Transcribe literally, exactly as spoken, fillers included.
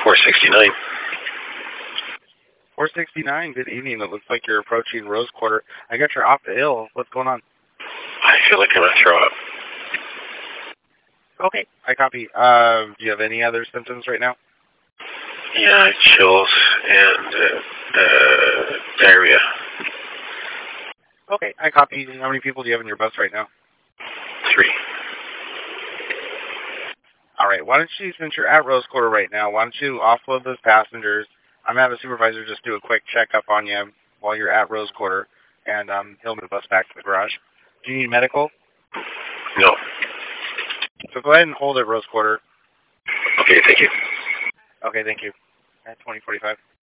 four sixty-nine. four sixty-nine, good evening. It looks like you're approaching Rose Quarter. I got you're off the hill. What's going on? I feel like I'm going to throw up. Okay, I copy. Uh, do you have any other symptoms right now? Yeah, chills and uh, uh, diarrhea. Okay, I copy. How many people do you have in your bus right now? Three. All right, why don't you, since you're at Rose Quarter right now, why don't you offload those passengers? I'm going to have a supervisor just do a quick checkup on you while you're at Rose Quarter, and um, he'll move the bus back to the garage. Do you need medical? No. So go ahead and hold at Rose Quarter. Okay, thank you. Okay, thank you. At twenty forty-five.